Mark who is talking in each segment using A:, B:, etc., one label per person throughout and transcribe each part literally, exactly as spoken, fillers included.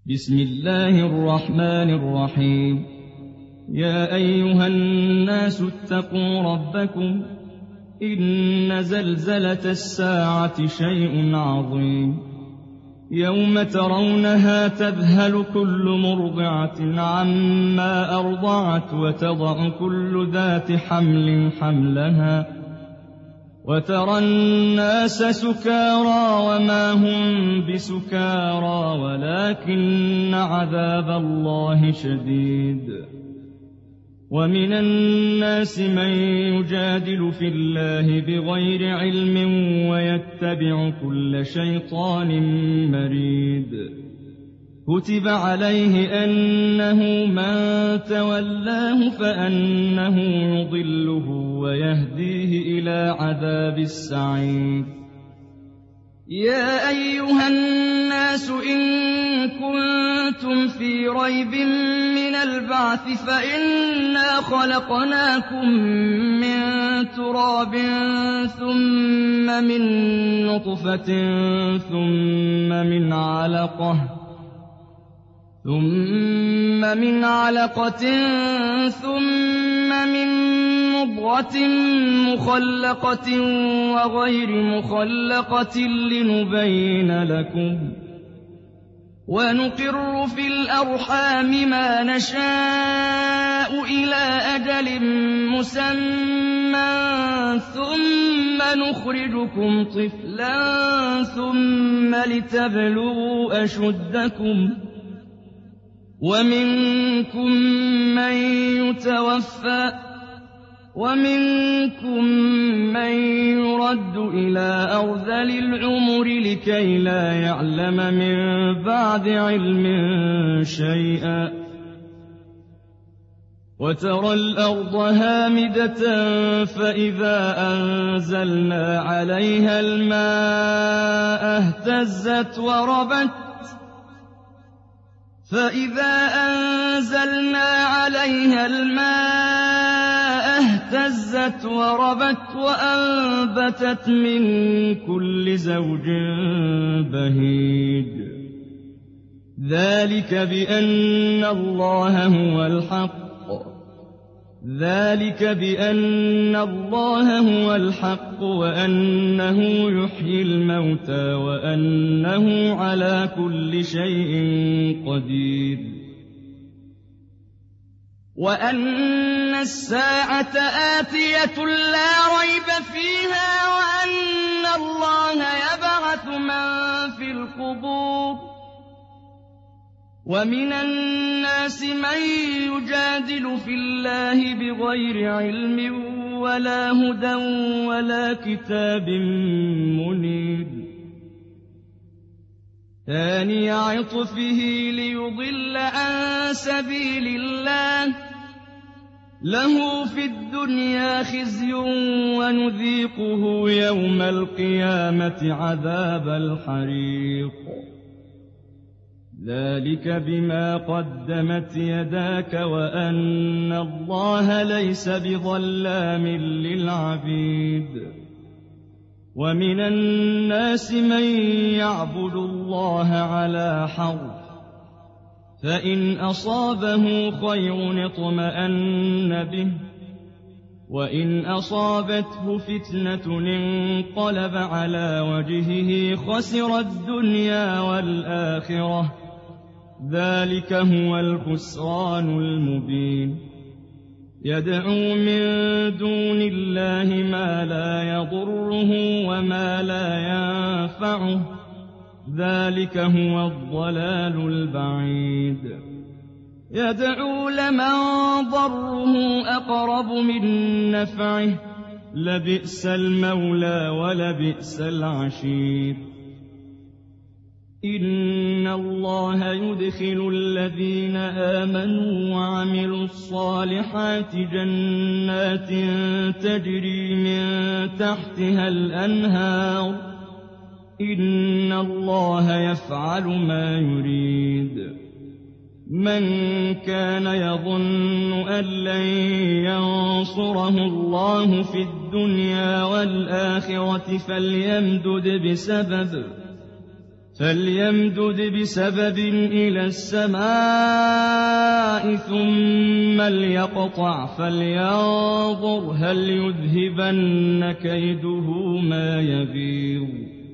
A: بسم الله الرحمن الرحيم. يا أيها الناس اتقوا ربكم إن زلزلة الساعة شيء عظيم يوم ترونها تذهل كل مرضعة عما أرضعت وتضع كل ذات حمل حملها وترى الناس سكارى وما هم بسكارى ولكن عذاب الله شديد. ومن الناس من يجادل في الله بغير علم ويتبع كل شيطان مريد. كتب عليه أنه من تولاه فأنه يضله ويهديه إلى عذاب السعير. يا أيها الناس إن كنتم في ريب من البعث فإنا خلقناكم من تراب ثم من نطفة ثم من علقة ثم من علقة ثم من مضغة مخلقة وغير مخلقة لنبين لكم ونقر في الأرحام ما نشاء إلى أجل مسمى ثم نخرجكم طفلا ثم لتبلغوا أشدكم ومنكم من يتوفى ومنكم من يرد إلى أرذل العمر لكي لا يعلم من بعد علم شيئا. وترى الأرض هامدة فإذا أنزلنا عليها الماء اهتزت وربت فإذا أنزلنا عليها الماء اهتزت وربت وأنبتت من كل زوج بهيج. ذلك بأن الله هو الحق ذلك بأن الله هو الحق وأنه يحيي الموتى وأنه على كل شيء قدير وأن الساعة آتية لا ريب فيها وأن الله يبعث من في القبور. ومن الناس من يجادل في الله بغير علم ولا هدى ولا كتاب منير. ثاني عطفه ليضل عن سبيل الله له في الدنيا خزي ونذيقه يوم القيامة عذاب الحريق. ذلك بما قدمت يداك وأن الله ليس بظلام للعبيد. ومن الناس من يعبد الله على حرف فإن أصابه خير اطمأن به وإن أصابته فتنة انقلب على وجهه خسر الدنيا والآخرة. ذلك هو الخسران المبين. يدعو من دون الله ما لا يضره وما لا ينفعه. ذلك هو الضلال البعيد. يدعو لمن ضره أقرب من نفعه لبئس المولى ولبئس العشير. إن الله يدخل الذين آمنوا وعملوا الصالحات جنات تجري من تحتها الأنهار. إن الله يفعل ما يريد. من كان يظن أن لن ينصره الله في الدنيا والآخرة فليمدد بسبب فليمدد بسبب إلى السماء ثم ليقطع فلينظر هل يذهبن كيده ما يغيظ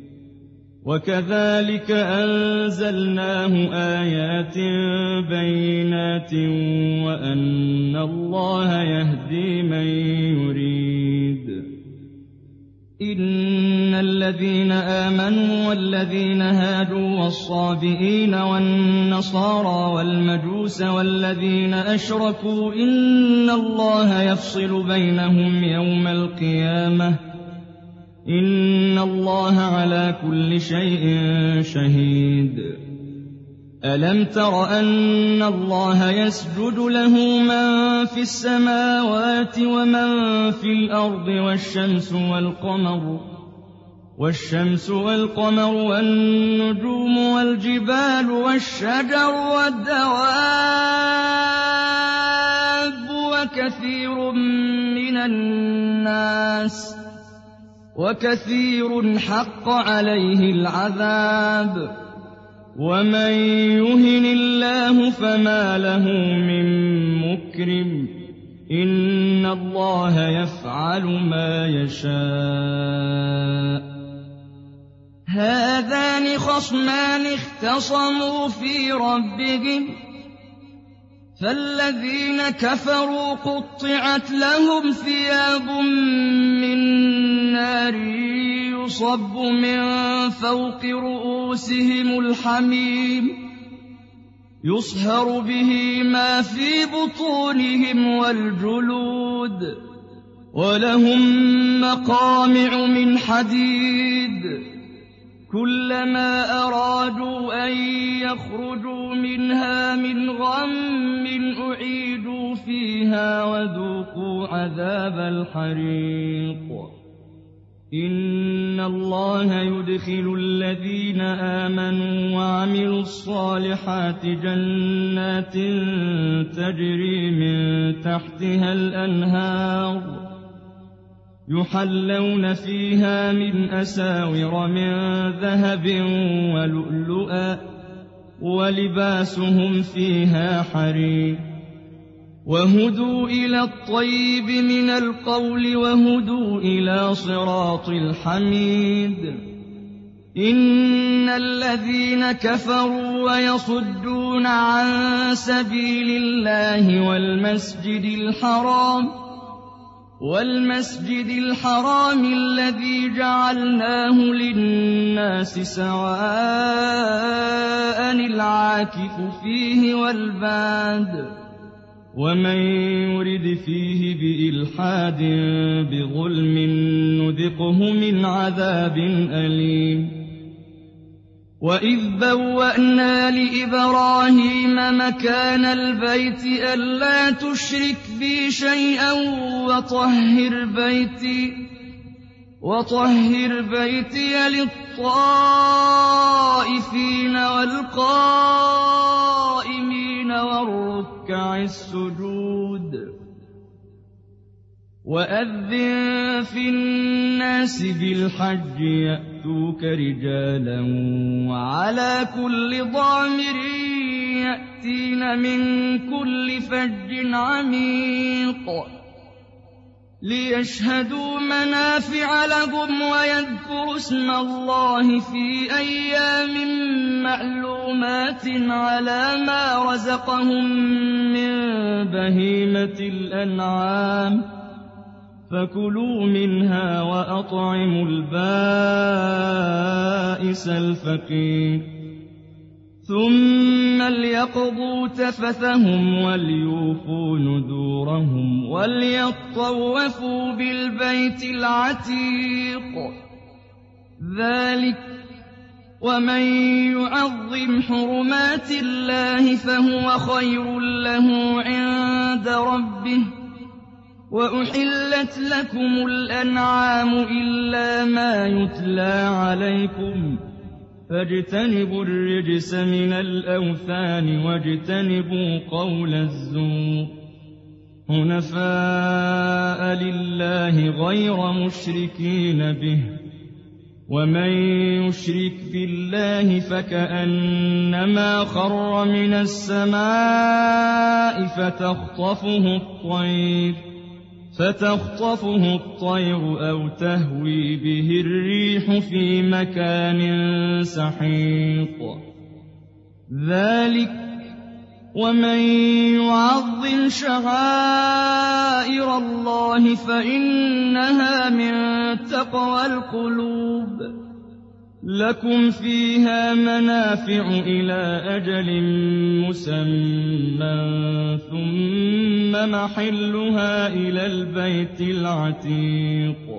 A: وكذلك أنزلناه آيات بينات وأن الله يهدي من يريد إن الذين آمنوا والذين هادوا والصابئين والنصارى والمجوس والذين أشركوا إن الله يفصل بينهم يوم القيامة إن الله على كل شيء شهيد ألم تر أن الله يسجد له من في السماوات ومن في الأرض والشمس والقمر والشمس والقمر والنجوم والجبال والشجر والدواب وكثير من الناس وكثير حق عليه العذاب ومن يهن الله فما له من مكرم إن الله يفعل ما يشاء هذان خصمان اختصموا في ربهم فالذين كفروا قطعت لهم ثياب من نار يصب من فوق رؤوسهم الحميم يصهر به ما في بطونهم والجلود ولهم مقامع من حديد كلما أرادوا أن يخرجوا منها من غم أعيدوا فيها وذوقوا عذاب الحريق إن الله يدخل الذين آمنوا وعملوا الصالحات جنات تجري من تحتها الأنهار يحلون فيها من أساور من ذهب ولؤلؤا ولباسهم فيها حرير وهدوا إلى الطيب من القول وهدوا إلى صراط الحميد إن الذين كفروا ويصدون عن سبيل الله والمسجد الحرام والمسجد الحرام الذي جعلناه للناس سواء العاكف فيه والباد ومن يرد فيه بإلحاد بظلم نذقه من عذاب أليم وإذ بوأنا لإبراهيم مكان البيت ألا تشرك بي شيئا وطهر بيتي وطهر بيتي للطائفين والقائمين والركع السجود وأذن في الناس بالحج يأتوك رجالا وعلى كل ضامر يأتين من كل فج عميق ليشهدوا منافع لهم ويذكروا اسم الله في أيام معلومات على ما رزقهم من بهيمة الأنعام فكلوا منها وأطعموا البائس الفقير ثم ليقضوا تفثهم وليوفوا نذورهم وليطوفوا بالبيت العتيق ذلك ومن يعظم حرمات الله فهو خير له عند ربه وأحلت لكم الأنعام إلا ما يتلى عليكم فاجتنبوا الرجس من الأوثان واجتنبوا قول الزور حنفاء لله غير مشركين به ومن يشرك بالله فكأنما خر من السماء فتخطفه الطير فتخطفه الطير أو تهوي به الريح في مكان سحيق ذلك ومن يعظم شعائر الله فإنها من تقوى القلوب لكم فيها منافع إلى أجل مسمى ثم محلها إلى البيت العتيق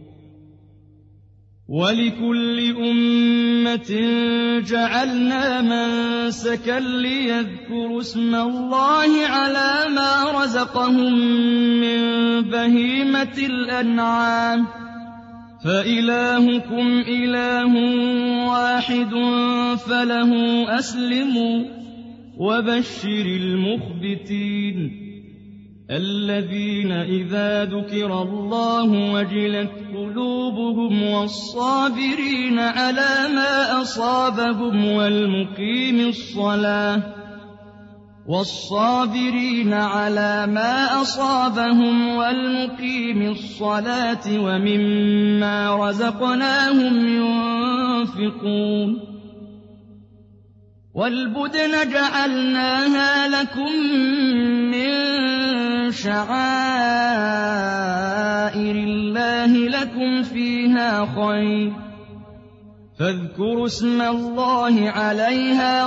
A: ولكل أمة جعلنا منسكا ليذكروا اسم الله على ما رزقهم من بهيمة الأنعام فإلهكم إله واحد فله أسلموا وبشر المخبتين الذين إذا ذكر الله وجلت قلوبهم والصابرين على ما أصابهم والمقيم الصلاة والصابرين على ما أصابهم والمقيم الصلاة ومما رزقناهم ينفقون والبدن جعلناها لكم من شعائر الله لكم فيها خير فاذكروا اسم الله عليها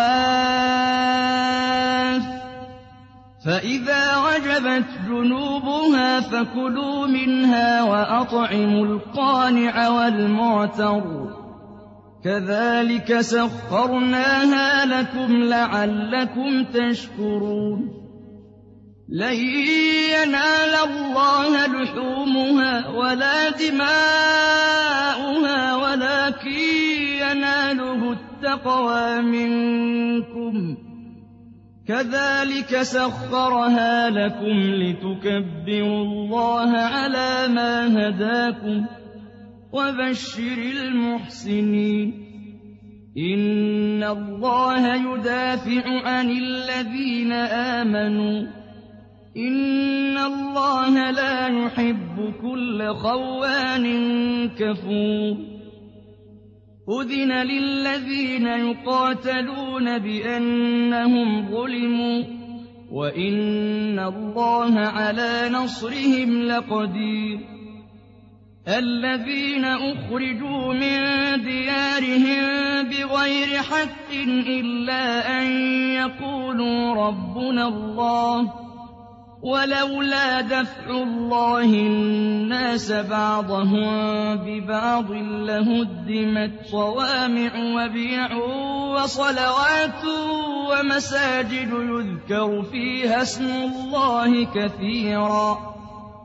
A: صواف فإذا وجبت جنوبها فكلوا منها وأطعموا القانع والمعتر كذلك سخرناها لكم لعلكم تشكرون لن ينال الله لحومها ولا دماؤها ولكن يناله التقوى منكم كذلك سخرها لكم لتكبروا الله على ما هداكم وبشر المحسنين إن الله يدافع عن الذين آمنوا إن الله لا يحب كل خوان كفور أذن للذين يقاتلون بأنهم ظلموا وإن الله على نصرهم لقدير الذين أخرجوا من ديارهم بغير حق إلا أن يقولوا ربنا الله ولولا دفع الله الناس بعضهم ببعض لهدمت صوامع وبيع وصلوات ومساجد يذكر فيها اسم الله كثيرا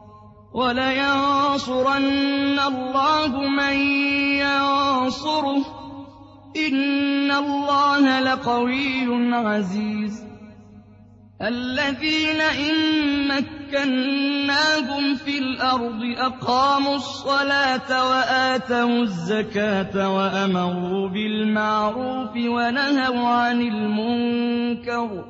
A: ولينصرن الله من ينصره إن الله لقوي عزيز الذين إن مكناهم في الأرض أقاموا الصلاة وآتوا الزكاة وأمروا بالمعروف ونهوا عن المنكر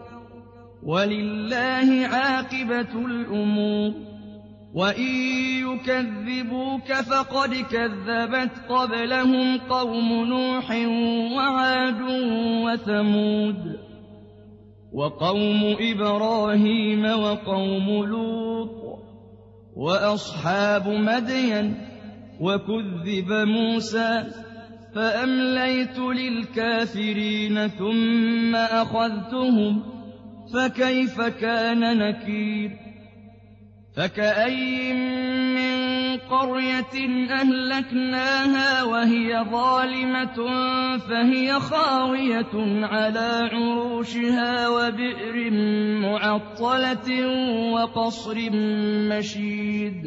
A: ولله عاقبة الأمور وإن يكذبوك فقد كذبت قبلهم قوم نوح وعاد وثمود وقوم إبراهيم وقوم لوط وأصحاب مدين وكذب موسى فأمليت للكافرين ثم أخذتهم فكيف كان نكير فكأين من قرية أهلكناها وهي ظالمة فهي خاوية على عروشها وبئر معطلة وقصر مشيد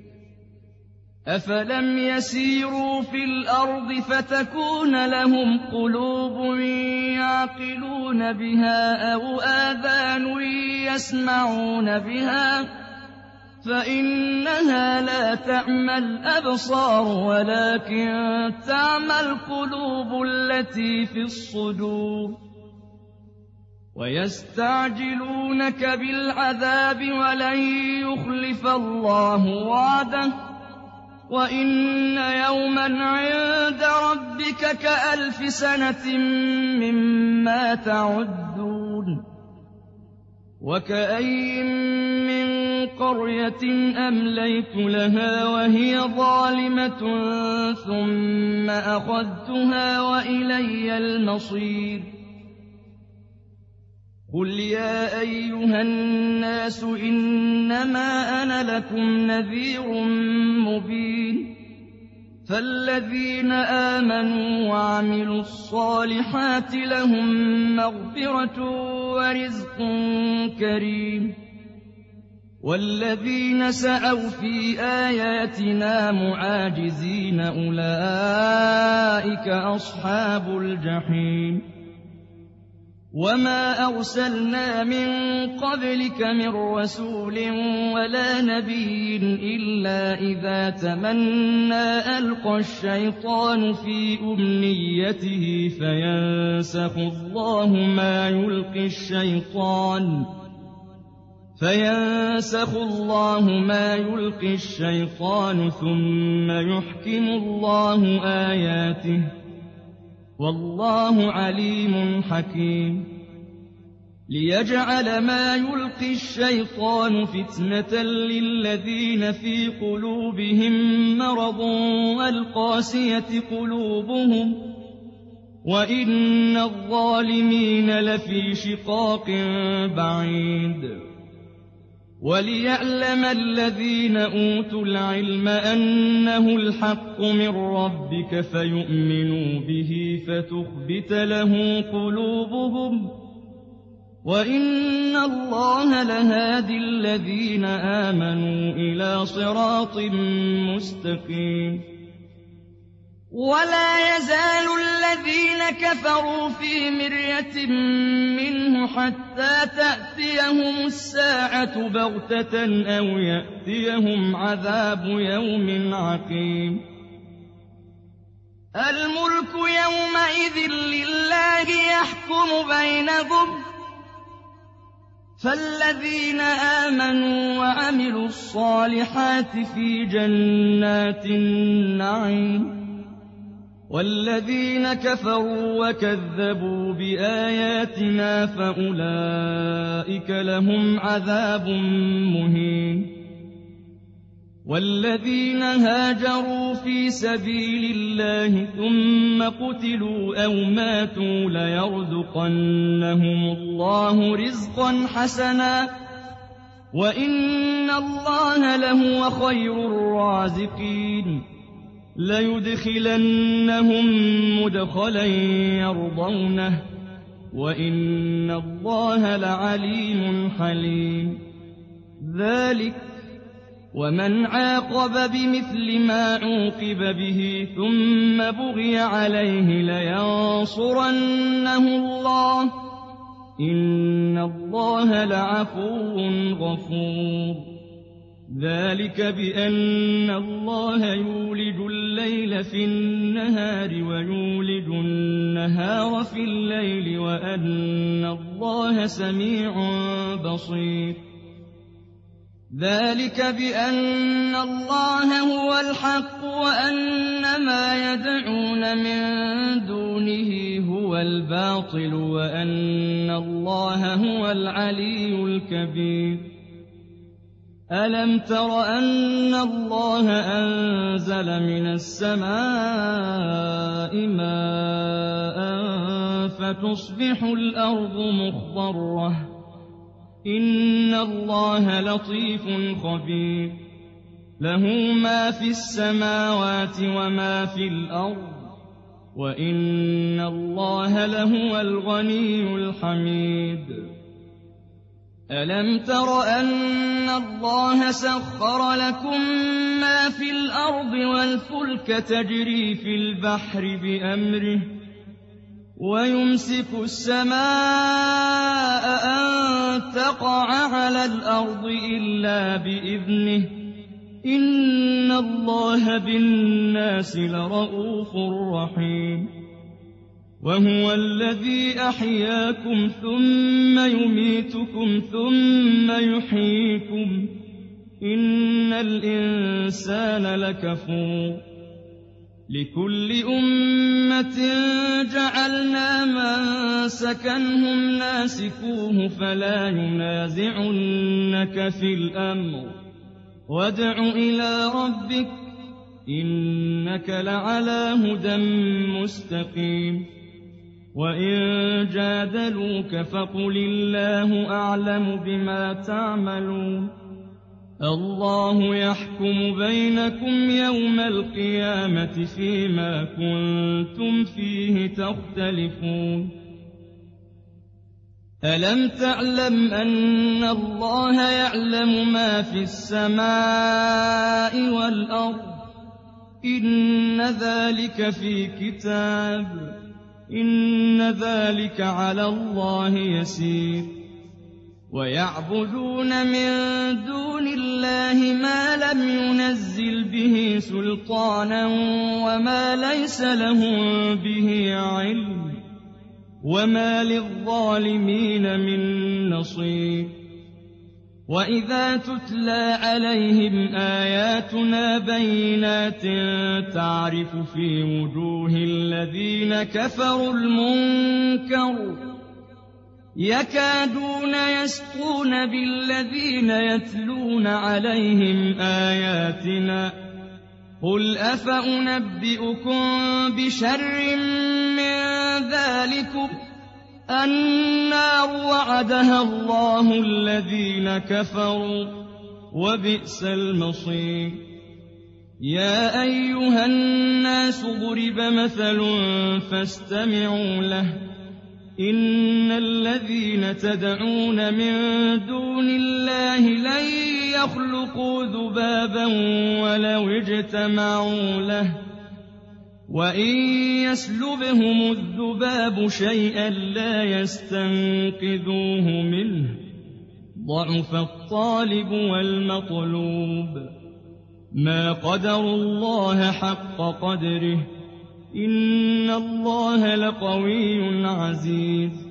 A: أفلم يسيروا في الأرض فتكون لهم قلوب يعقلون بها أو آذان يسمعون بها فإنها لا تعمى الأبصار ولكن تعمى القلوب التي في الصدور ويستعجلونك بالعذاب ولن يخلف الله وعده وإن يوما عند ربك كألف سنة مما تعدون وكأين من قرية أمليت لها وهي ظالمة ثم أخذتها وإلي المصير قل يا أيها الناس إنما أنا لكم نذير مبين فالذين آمنوا وعملوا الصالحات لهم مغفرة ورزق كريم والذين سعوا في آياتنا معاجزين أولئك أصحاب الجحيم وما أرسلنا من قبلك من رسول ولا نبي إلا إذا تمنى ألقى الشيطان في أمنيته فينسخ الله ما يلقي الشيطان فينسخ الله ما يلقي الشيطان ثم يحكم الله آياته والله عليم حكيم ليجعل ما يلقي الشيطان فتنة للذين في قلوبهم مرض والقاسية قلوبهم وإن الظالمين لفي شقاق بعيد وليعلم الذين أوتوا العلم أنه الحق من ربك فيؤمنوا به فتخبت له قلوبهم وإن الله لهادي الذين آمنوا إلى صراط مستقيم ولا يزال الذين كفروا في مرية منه حتى تأتيهم الساعة بغتة أو يأتيهم عذاب يوم عقيم الملك يومئذ لله يحكم بينهم فالذين آمنوا وعملوا الصالحات في جنات النعيم والذين كفروا وكذبوا بآياتنا فأولئك لهم عذاب مهين والذين هاجروا في سبيل الله ثم قتلوا أو ماتوا ليرزقنهم الله رزقا حسنا وإن الله لهو خير الرازقين ليدخلنهم مدخلا يرضونه وإن الله لعليم حليم ذلك ومن عاقب بمثل ما عوقب به ثم بغي عليه لينصرنه الله إن الله لعفو غفور ذلك بأن الله يولج الليل في النهار ويولج النهار في الليل وأن الله سميع بصير ذلك بأن الله هو الحق وأن ما يدعون من دونه هو الباطل وأن الله هو العلي الكبير ألم تر أن الله أنزل من السماء ماء فتصبح الأرض مخضرة إن الله لطيف خبير له ما في السماوات وما في الأرض وإن الله لهو الغني الحميد ألم تر أن الله سخر لكم ما في الأرض والفلك تجري في البحر بأمره ويمسك السماء أن تقع على الأرض إلا بإذنه إن الله بالناس لرءوف رحيم وهو الذي أحياكم ثم يميتكم ثم يحييكم إن الإنسان لكفور لكل أمة جعلنا منسكنهم ناسكوه فلا ينازعنك في الأمر وادع إلى ربك إنك لعلى هدى مستقيم وإن جادلوك فقل الله أعلم بما تعملون الله يحكم بينكم يوم القيامة فيما كنتم فيه تختلفون ألم تعلم أن الله يعلم ما في السماء والأرض إن ذلك في كتاب إن ذلك على الله يسير ويعبدون من دون الله ما لم ينزل به سلطانا وما ليس لهم به علم وما للظالمين من نصير وإذا تتلى عليهم آياتنا بينات تعرف في وجوه الذين كفروا المنكر يكادون يسطون بالذين يتلون عليهم آياتنا قل أفأنبئكم بشر من ذلكم النار وعدها الله الذين كفروا وبئس المصير يا أيها الناس ضرب مثل فاستمعوا له إن الذين تدعون من دون الله لن يخلقوا ذبابا ولو اجتمعوا له وإن يسلبهم الذباب شيئا لا يستنقذوه منه ضعف الطالب والمطلوب ما قدروا الله حق قدره إن الله لقوي عزيز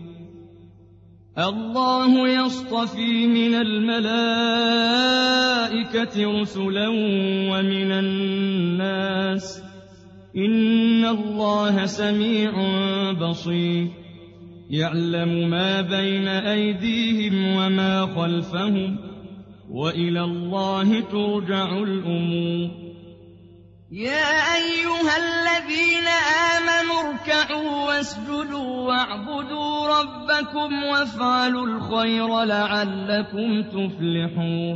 A: الله يصطفي من الملائكة رسلا ومن الناس إن الله سميع بصير يعلم ما بين أيديهم وما خلفهم وإلى الله ترجع الأمور
B: يا أيها الذين آمنوا اركعوا واسجدوا واعبدوا ربكم وافعلوا الخير لعلكم تفلحون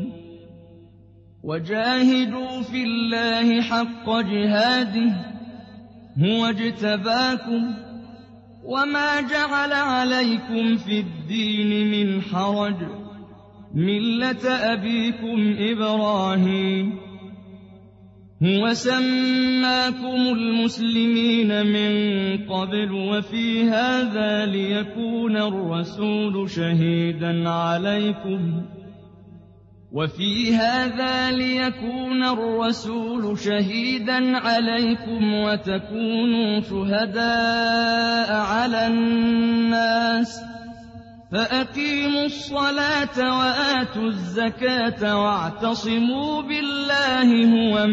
B: وجاهدوا في الله حق جهاده هو اجتباكم وما جعل عليكم في الدين من حرج ملة أبيكم إبراهيم هو سماكم المسلمين من قبل وفي هذا ليكون الرسول شهيدا عليكم وفي هذا ليكون الرسول شهيدا عليكم وتكونوا شهداء على الناس فأقيموا الصلاة وآتوا الزكاة واعتصموا بالله هو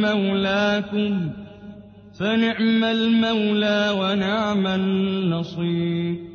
B: مولاكم فنعم المولى ونعم النصير